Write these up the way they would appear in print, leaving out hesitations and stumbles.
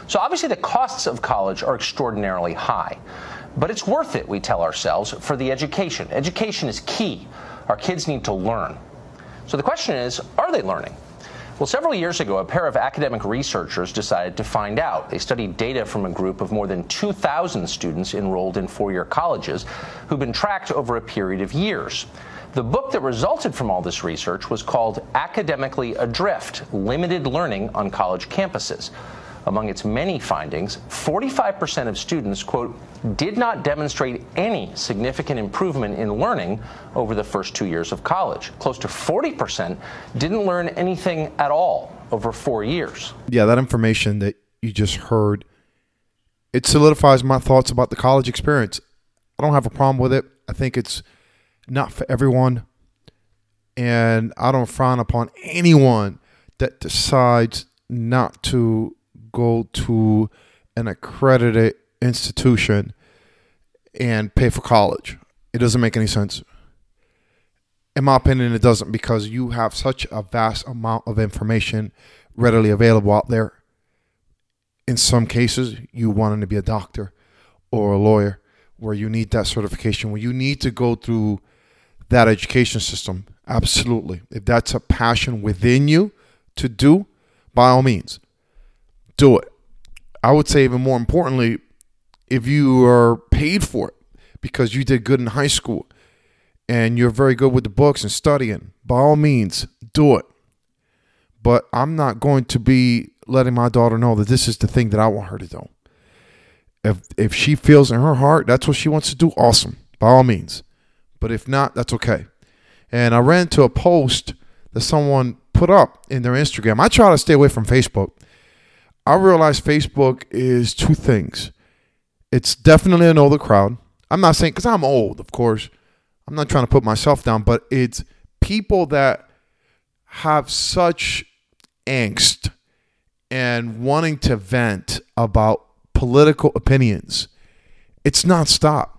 So obviously the costs of college are extraordinarily high, but it's worth it, we tell ourselves, for the education. Education is key. Our kids need to learn. So the question is, are they learning? Well, several years ago, a pair of academic researchers decided to find out. They studied data from a group of more than 2,000 students enrolled in four-year colleges who've been tracked over a period of years. The book that resulted from all this research was called Academically Adrift: Limited Learning on College Campuses. Among its many findings, 45% of students, quote, did not demonstrate any significant improvement in learning over the first 2 years of college. Close to 40% didn't learn anything at all over 4 years. Yeah, that information that you just heard, it solidifies my thoughts about the college experience. I don't have a problem with it. I think it's not for everyone. And I don't frown upon anyone that decides not to go to an accredited institution and pay for college. It doesn't make any sense. In my opinion, it doesn't, because you have such a vast amount of information readily available out there. In some cases, you wanting to be a doctor or a lawyer where you need that certification, where you need to go through that education system. Absolutely. If that's a passion within you to do, by all means, do it. I would say even more importantly, if you are paid for it because you did good in high school and you're very good with the books and studying, by all means, do it. But I'm not going to be letting my daughter know that this is the thing that I want her to do. If she feels in her heart that's what she wants to do, awesome, by all means. But if not, that's okay. And I ran into a post that someone put up in their Instagram. I try to stay away from Facebook. I realize Facebook is two things. It's definitely an older crowd. I'm not saying, because I'm old, of course. I'm not trying to put myself down, but it's people that have such angst and wanting to vent about political opinions. It's nonstop.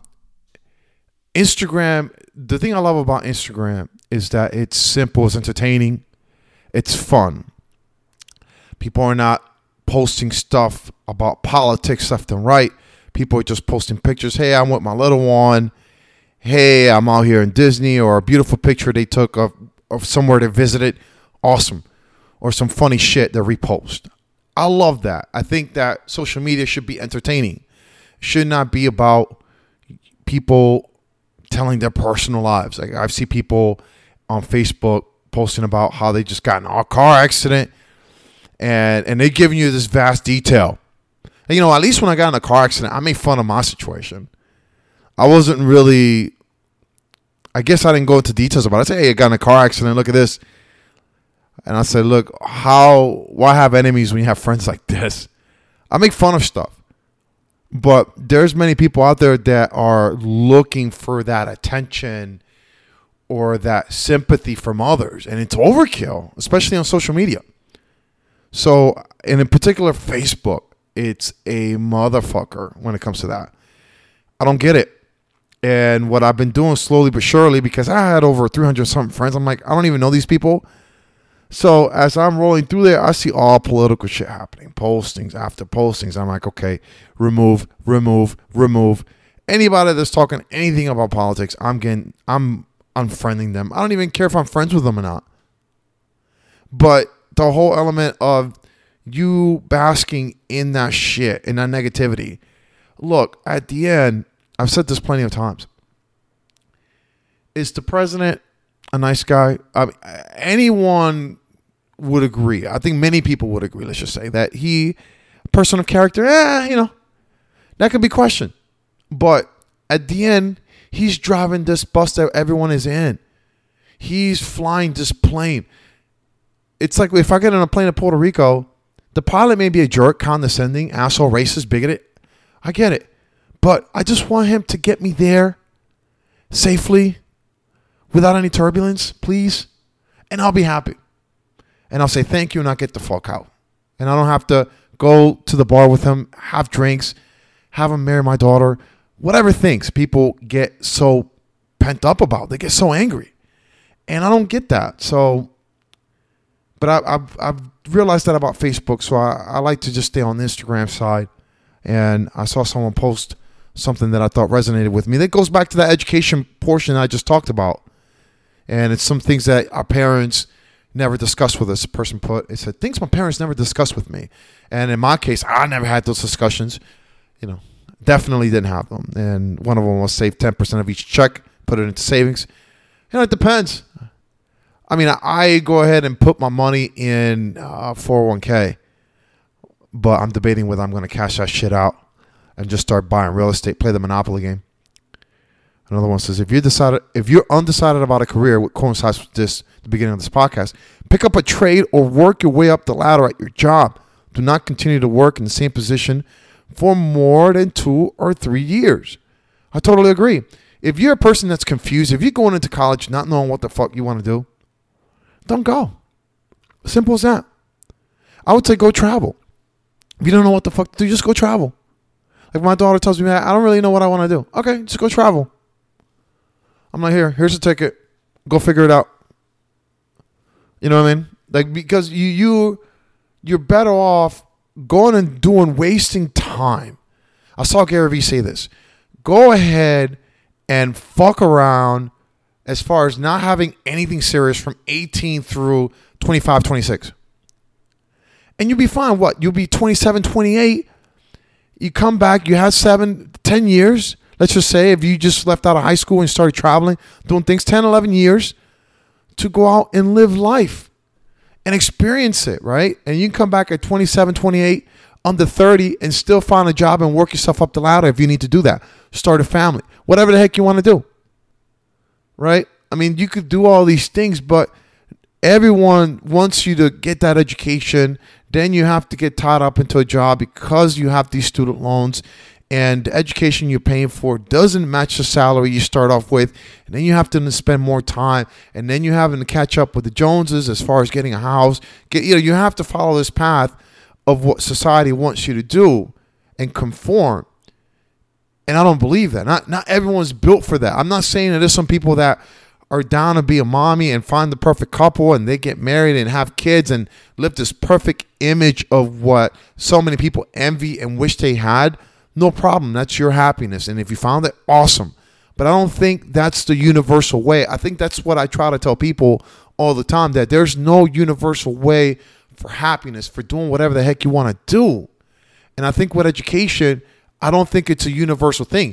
Instagram, the thing I love about Instagram is that it's simple, it's entertaining, it's fun. People are not posting stuff about politics left and right. People are just posting pictures. Hey, I'm with my little one. Hey, I'm out here in Disney, or a beautiful picture they took of somewhere they visited. Awesome. Or some funny shit they repost. I love that. I think that social media should be entertaining. It should not be about people telling their personal lives. Like, I've seen people on Facebook posting about how they just got in a car accident, and they're giving you this vast detail. And, you know, at least when I got in a car accident, I made fun of my situation. I wasn't really, I guess I didn't go into details about it. I said, hey, I got in a car accident, look at this. And I said, look, why have enemies when you have friends like this? I make fun of stuff. But there's many people out there that are looking for that attention or that sympathy from others. And it's overkill, especially on social media. So, and in particular, Facebook, it's a motherfucker when it comes to that. I don't get it. And what I've been doing slowly but surely, because I had over 300 something friends, I'm like, I don't even know these people. So as I'm rolling through there, I see all political shit happening, postings after postings. I'm like, okay, remove. Anybody that's talking anything about politics, I'm unfriending them. I don't even care if I'm friends with them or not. But the whole element of you basking in that shit, in that negativity. Look, at the end, I've said this plenty of times. Is the president a nice guy? I mean, anyone would agree. I think many people would agree, let's just say, that he, a person of character, that could be questioned. But at the end, he's driving this bus that everyone is in. He's flying this plane. It's like if I get on a plane to Puerto Rico, the pilot may be a jerk, condescending, asshole, racist, bigoted. I get it. But I just want him to get me there safely, without any turbulence, please. And I'll be happy. And I'll say thank you and I'll get the fuck out. And I don't have to go to the bar with him, have drinks, have him marry my daughter. Whatever things people get so pent up about. They get so angry. And I don't get that. So But I've realized that about Facebook, so I like to just stay on the Instagram side. And I saw someone post something that I thought resonated with me. That goes back to that education portion I just talked about. And it's some things that our parents never discussed with us. A person put, it said, things my parents never discussed with me. And in my case, I never had those discussions. Definitely didn't have them. And one of them was save 10% of each check, put it into savings. It depends. I mean, I go ahead and put my money in 401k, but I'm debating whether I'm going to cash that shit out and just start buying real estate, play the Monopoly game. Another one says, if you're undecided about a career, what coincides with this, the beginning of this podcast, pick up a trade or work your way up the ladder at your job. Do not continue to work in the same position for more than 2 or 3 years. I totally agree. If you're a person that's confused, if you're going into college not knowing what the fuck you want to do, don't go. Simple as that. I would say go travel. If you don't know what the fuck to do, just go travel. Like my daughter tells me, I don't really know what I want to do. Okay, just go travel. I'm like, here's a ticket. Go figure it out. You know what I mean? Like, because you're better off going and wasting time. I saw Gary Vee say this. Go ahead and fuck around as far as not having anything serious from 18 through 25, 26. And you'll be fine. What? You'll be 27, 28. You come back, you have 7, 10 years. Let's just say if you just left out of high school and started traveling, doing things, 10, 11 years to go out and live life and experience it, right? And you can come back at 27, 28, under 30 and still find a job and work yourself up the ladder if you need to do that. Start a family, whatever the heck you want to do, right? I mean, you could do all these things, but everyone wants you to get that education. Then you have to get tied up into a job because you have these student loans. And the education you're paying for doesn't match the salary you start off with. And then you have to spend more time. And then you're having to catch up with the Joneses as far as getting a house. You have to follow this path of what society wants you to do and conform. And I don't believe that. Not everyone's built for that. I'm not saying that there's some people that are down to be a mommy and find the perfect couple and they get married and have kids and live this perfect image of what so many people envy and wish they had. No problem. That's your happiness. And if you found it, awesome. But I don't think that's the universal way. I think that's what I try to tell people all the time, that there's no universal way for happiness, for doing whatever the heck you want to do. And I think with education, I don't think it's a universal thing.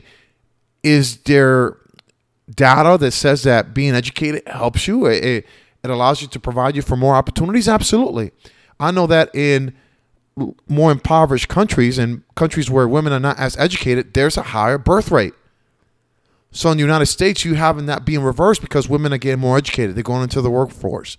Is there data that says that being educated helps you? It allows you to provide you for more opportunities? Absolutely. I know that in more impoverished countries and countries where women are not as educated, there's a higher birth rate. So in the United States, you having that being reversed because women are getting more educated. They're going into the workforce.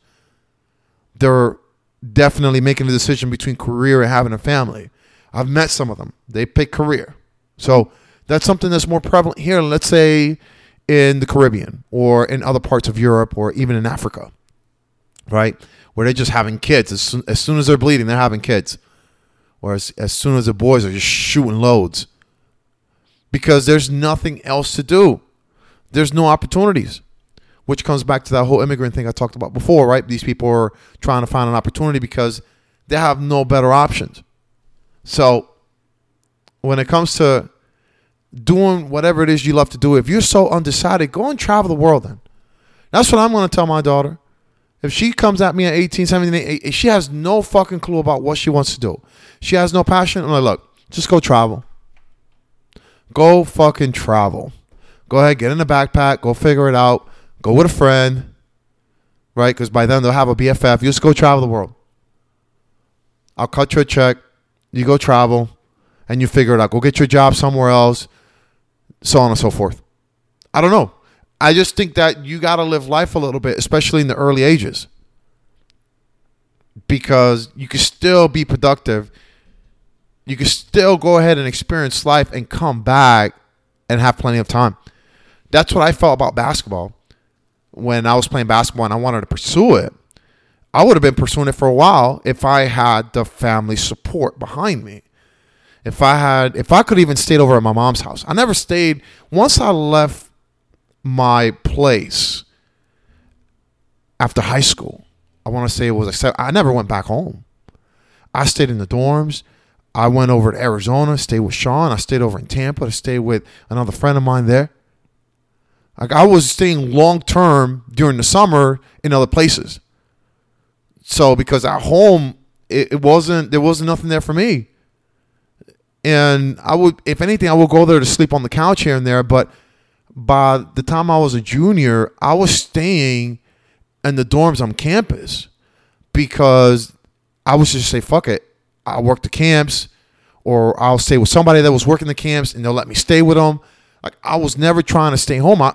They're definitely making a decision between career and having a family. I've met some of them. They pick career. So that's something that's more prevalent here, let's say in the Caribbean or in other parts of Europe or even in Africa, right? Where they're just having kids. As soon as they're bleeding, they're having kids. Or as soon as the boys are just shooting loads. Because there's nothing else to do. There's no opportunities. Which comes back to that whole immigrant thing I talked about before, right? These people are trying to find an opportunity because they have no better options. So when it comes to doing whatever it is you love to do, if you're so undecided, go and travel the world then. That's what I'm going to tell my daughter. If she comes at me at 18, 17, 18, she has no fucking clue about what she wants to do. She has no passion. I'm like, look, just go travel. Go fucking travel. Go ahead, get in a backpack. Go figure it out. Go with a friend. Right? Because by then they'll have a BFF. You just go travel the world. I'll cut you a check. You go travel. And you figure it out. Go get your job somewhere else. So on and so forth. I don't know. I just think that you got to live life a little bit, especially in the early ages. Because you can still be productive. You can still go ahead and experience life and come back and have plenty of time. That's what I felt about basketball. When I was playing basketball and I wanted to pursue it, I would have been pursuing it for a while if I had the family support behind me. If I could even stayed over at my mom's house. I never stayed. Once I left my place after high school, I want to say it was like 7. I never went back home. I stayed in the dorms. I went over to Arizona, stayed with Sean. I stayed over in Tampa to stay with another friend of mine there. Like, I was staying long term during the summer in other places. So because at home there wasn't nothing there for me. And I would, if anything, I would go there to sleep on the couch here and there. But by the time I was a junior, I was staying in the dorms on campus because I was just say, fuck it. I'll work the camps, or I'll stay with somebody that was working the camps and they'll let me stay with them. Like, I was never trying to stay home.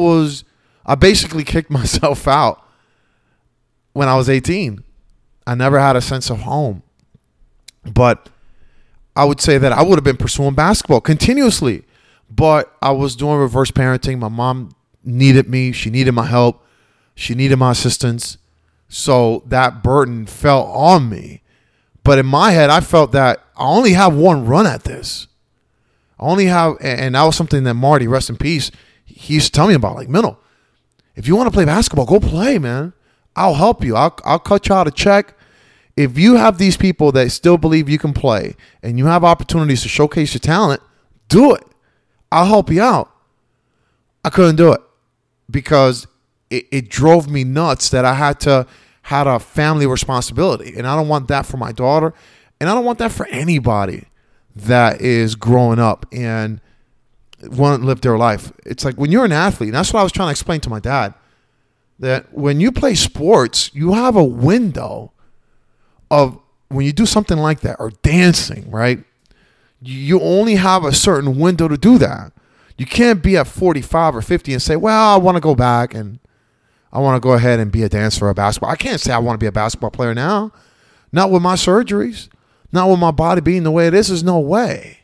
I basically kicked myself out when I was 18. I never had a sense of home. But I would say that I would have been pursuing basketball continuously, but I was doing reverse parenting. My mom needed me. She needed my help. She needed my assistance. So that burden fell on me. But in my head, I felt that I only have one run at this. I only have, and that was something that Marty, rest in peace, he used to tell me about. Like, Minnow, if you want to play basketball, go play, man. I'll help you. I'll cut you out a check. If you have these people that still believe you can play and you have opportunities to showcase your talent, do it. I'll help you out. I couldn't do it because it drove me nuts that I had a family responsibility. And I don't want that for my daughter. And I don't want that for anybody that is growing up and want to live their life. It's like when you're an athlete, and that's what I was trying to explain to my dad, that when you play sports, you have a window of when you do something like that, or dancing, right? You only have a certain window to do that. You can't be at 45 or 50 and say, well, I want to go back and I want to go ahead and be a dancer or a basketball. I can't say I want to be a basketball player now. Not with my surgeries. Not with my body being the way it is. There's no way.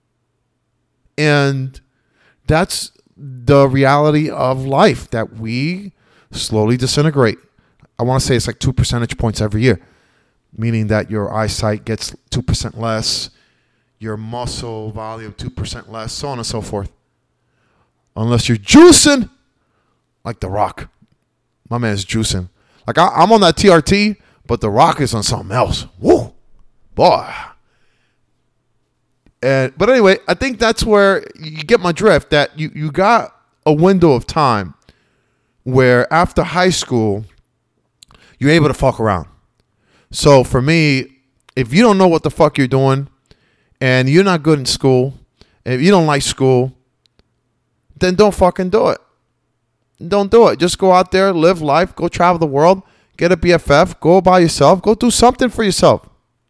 And that's the reality of life, that we slowly disintegrate. I want to say it's like 2 percentage points every year, meaning that your eyesight gets 2% less, your muscle volume 2% less, so on and so forth. Unless you're juicing like The Rock. My man's juicing. Like, I'm on that TRT, but The Rock is on something else. Woo! Boy. But anyway, I think that's where you get my drift, that you got a window of time where after high school, you're able to fuck around. So for me, if you don't know what the fuck you're doing and you're not good in school, if you don't like school, then don't fucking do it. Don't do it. Just go out there, live life, go travel the world, get a BFF, go by yourself, go do something for yourself.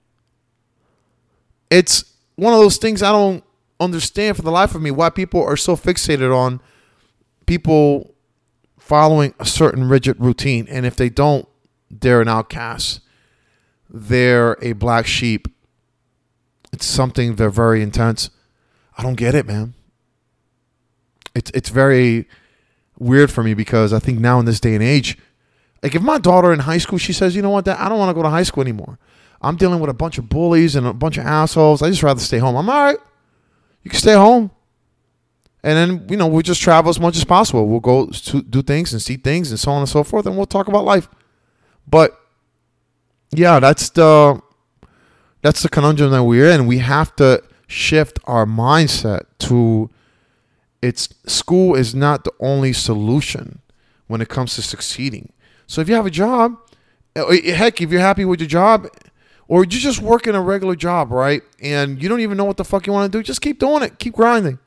It's one of those things I don't understand for the life of me, why people are so fixated on people following a certain rigid routine. And if they don't, they're an outcast. They're a black sheep. It's something they're very intense. I don't get it, man. It's very weird for me because I think now in this day and age, like if my daughter in high school, she says, you know what, Dad, I don't want to go to high school anymore. I'm dealing with a bunch of bullies and a bunch of assholes. I just rather stay home. I'm all right. You can stay home. And then, we'll just travel as much as possible. We'll go to do things and see things and so on and so forth. And we'll talk about life. But yeah, that's the conundrum that we're in. We have to shift our mindset to school is not the only solution when it comes to succeeding. So if you have a job, heck, if you're happy with your job, or you just work in a regular job, right, and you don't even know what the fuck you want to do, just keep doing it. Keep grinding.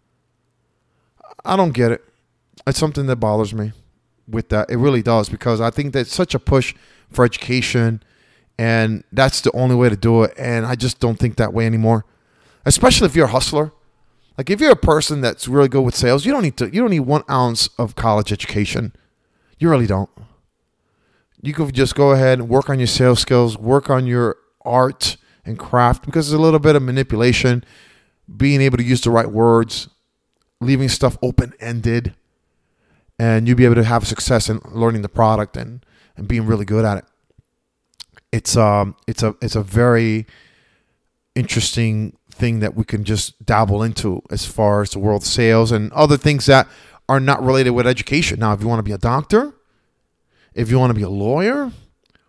I don't get it. It's something that bothers me with that. It really does, because I think that's such a push for education, and that's the only way to do it, and I just don't think that way anymore, especially if you're a hustler. Like if you're a person that's really good with sales, you don't need 1 ounce of college education. You really don't. You could just go ahead and work on your sales skills, work on your art and craft, because there's a little bit of manipulation, being able to use the right words, leaving stuff open-ended, and you'll be able to have success in learning the product and being really good at it. It's a very interesting thing that we can just dabble into as far as the world of sales and other things that are not related with education. Now, if you want to be a doctor, if you want to be a lawyer,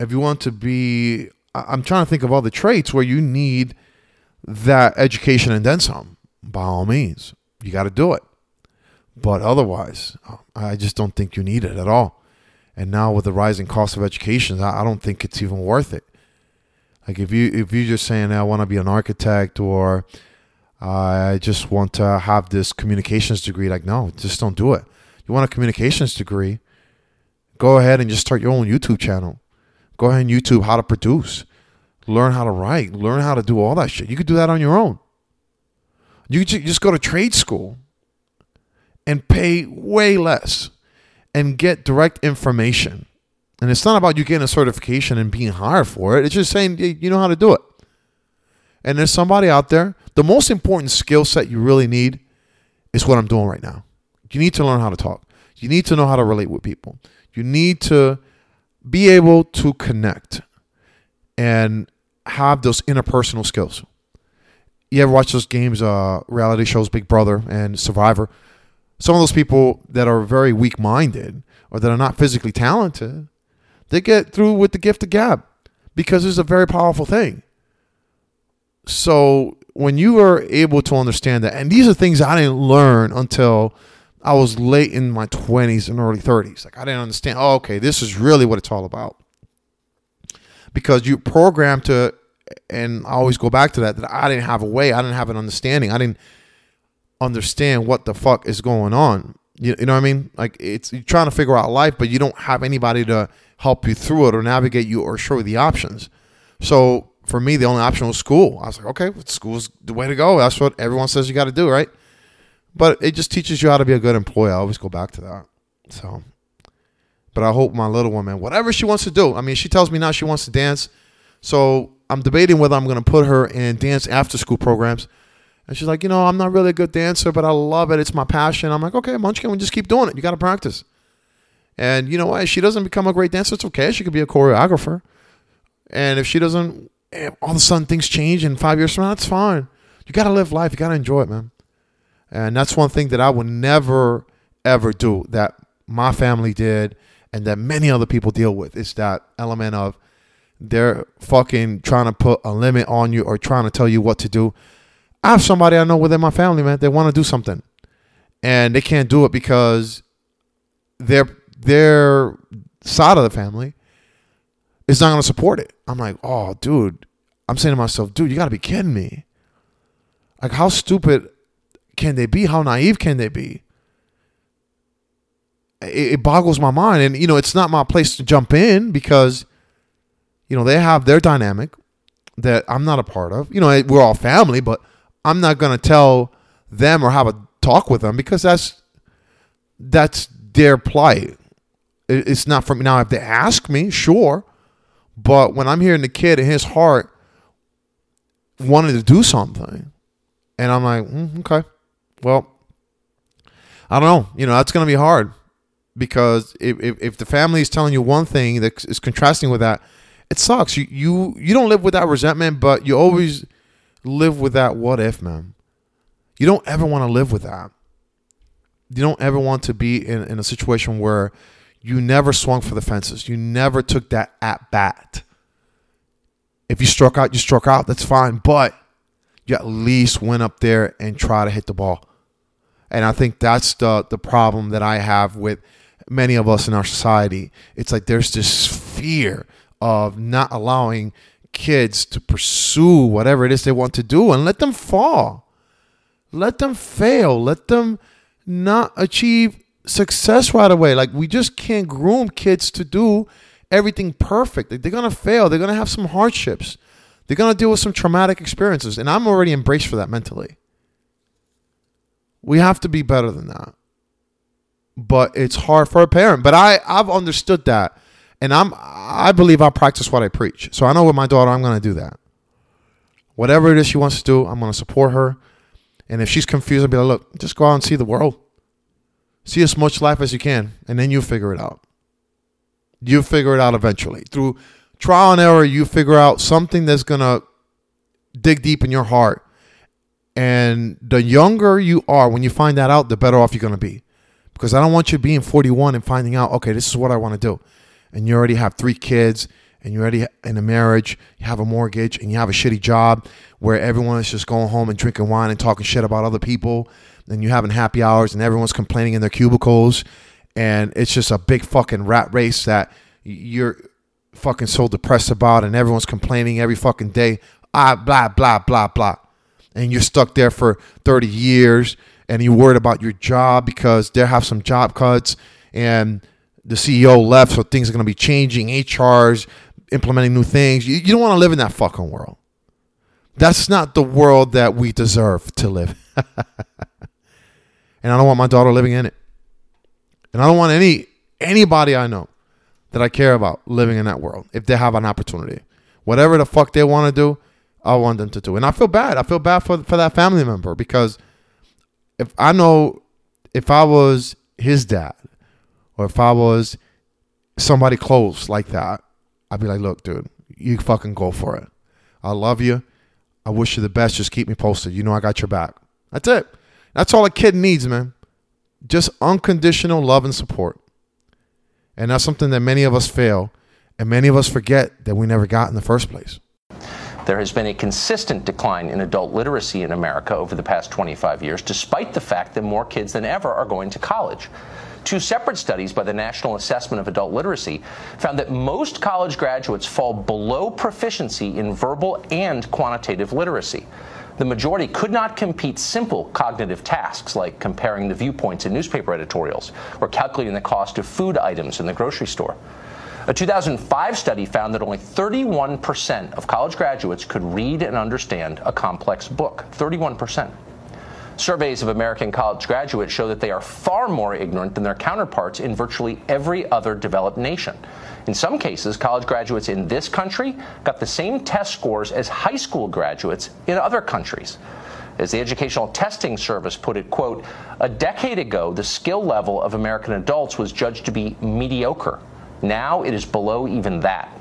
if you want to be, I'm trying to think of other traits where you need that education and then some. By all means, you got to do it. But otherwise, I just don't think you need it at all. And now with the rising cost of education, I don't think it's even worth it. Like if you're just saying, I want to be an architect, or I just want to have this communications degree, like, no, just don't do it. You want a communications degree, go ahead and just start your own YouTube channel. Go ahead and YouTube how to produce, learn how to write, learn how to do all that shit. You could do that on your own. You could just go to trade school and pay way less and get direct information. And it's not about you getting a certification and being hired for it. It's just saying you know how to do it. And there's somebody out there. The most important skill set you really need is what I'm doing right now. You need to learn how to talk. You need to know how to relate with people. You need to be able to connect and have those interpersonal skills. You ever watch those games, reality shows, Big Brother and Survivor? Some of those people that are very weak-minded or that are not physically talented, they get through with the gift of gab because it's a very powerful thing. So when you are able to understand that, and these are things I didn't learn until I was late in my 20s and early 30s. Like I didn't understand, oh, okay, this is really what it's all about. Because you programmed to, and I always go back to that I didn't have a way, I didn't have an understanding. I didn't understand what the fuck is going on. You know what I mean? Like you're trying to figure out life, but you don't have anybody to help you through it or navigate you or show you the options. So for me, the only option was school. I was like, okay, school's the way to go. That's what everyone says you got to do, right? But it just teaches you how to be a good employee. I always go back to that. So, but I hope my little one, man, whatever she wants to do. I mean, she tells me now she wants to dance. So I'm debating whether I'm going to put her in dance after school programs. And she's like, I'm not really a good dancer, but I love it. It's my passion. I'm like, okay, Munchkin, we just keep doing it. You got to practice. And you know what? If she doesn't become a great dancer, it's okay. She could be a choreographer. And if she doesn't, all of a sudden things change in 5 years from now, that's fine. You got to live life. You got to enjoy it, man. And that's one thing that I would never, ever do that my family did and that many other people deal with. Is that element of they're fucking trying to put a limit on you or trying to tell you what to do. I have somebody I know within my family, man, they want to do something. And they can't do it because their side of the family is not going to support it. I'm like, oh, dude. I'm saying to myself, dude, you got to be kidding me. Like, how stupid can they be? How naive can they be? It boggles my mind. And, it's not my place to jump in because, they have their dynamic that I'm not a part of. We're all family, but I'm not going to tell them or have a talk with them because that's their plight. It's not for me. Now, if they ask me, sure. But when I'm hearing the kid in his heart wanted to do something, and I'm like, okay, well, I don't know. That's going to be hard because if the family is telling you one thing that is contrasting with that, it sucks. You don't live with that resentment, but you always live with that what if, man. You don't ever want to live with that. You don't ever want to be in a situation where you never swung for the fences. You never took that at bat. If you struck out, you struck out. That's fine. But you at least went up there and try to hit the ball. And I think that's the problem that I have with many of us in our society. It's like there's this fear of not allowing kids to pursue whatever it is they want to do and let them fall. Let them fail. Let them not achieve success right away. Like, we just can't groom kids to do everything perfect. Like, they're going to fail. They're going to have some hardships. They're going to deal with some traumatic experiences. And I'm already embraced for that mentally. We have to be better than that. But it's hard for a parent. But I've understood that. And I believe I practice what I preach. So I know with my daughter, I'm going to do that. Whatever it is she wants to do, I'm going to support her. And if she's confused, I'll be like, look, just go out and see the world. See as much life as you can. And then you figure it out. You figure it out eventually. Through trial and error, you figure out something that's going to dig deep in your heart. And the younger you are, when you find that out, the better off you're going to be. Because I don't want you being 41 and finding out, okay, this is what I want to do. And you already have 3 kids and you're already in a marriage, you have a mortgage, and you have a shitty job where everyone is just going home and drinking wine and talking shit about other people, and you're having happy hours and everyone's complaining in their cubicles, and it's just a big fucking rat race that you're fucking so depressed about, and everyone's complaining every fucking day, blah, blah, blah, blah. And you're stuck there for 30 years, and you're worried about your job because they have some job cuts, and the CEO left, so things are going to be changing, HRs implementing new things. You don't want to live in that fucking world. That's not the world that we deserve to live. And I don't want my daughter living in it. And I don't want anybody I know that I care about living in that world if they have an opportunity. Whatever the fuck they want to do, I want them to do. And I feel bad. I feel bad for that family member, because if I was his dad, or if I was somebody close like that, I'd be like, look, dude, you fucking go for it. I love you. I wish you the best. Just keep me posted. You know I got your back. That's it. That's all a kid needs, man. Just unconditional love and support. And that's something that many of us fail, and many of us forget that we never got in the first place. There has been a consistent decline in adult literacy in America over the past 25 years, despite the fact that more kids than ever are going to college. Two separate studies by the National Assessment of Adult Literacy found that most college graduates fall below proficiency in verbal and quantitative literacy. The majority could not complete simple cognitive tasks like comparing the viewpoints in newspaper editorials or calculating the cost of food items in the grocery store. A 2005 study found that only 31% of college graduates could read and understand a complex book. 31%. Surveys of American college graduates show that they are far more ignorant than their counterparts in virtually every other developed nation. In some cases, college graduates in this country got the same test scores as high school graduates in other countries. As the Educational Testing Service put it, quote, a decade ago, the skill level of American adults was judged to be mediocre. Now it is below even that.